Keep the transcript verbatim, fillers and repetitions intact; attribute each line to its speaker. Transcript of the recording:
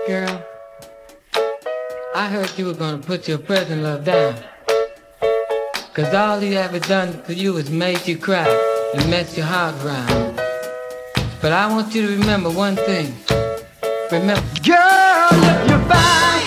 Speaker 1: Girl, I heard you were gonna put your present love down. Cause all he ever done for you is made you cry and mess your heart around. But I want you to remember one thing. Remember, girl, if you find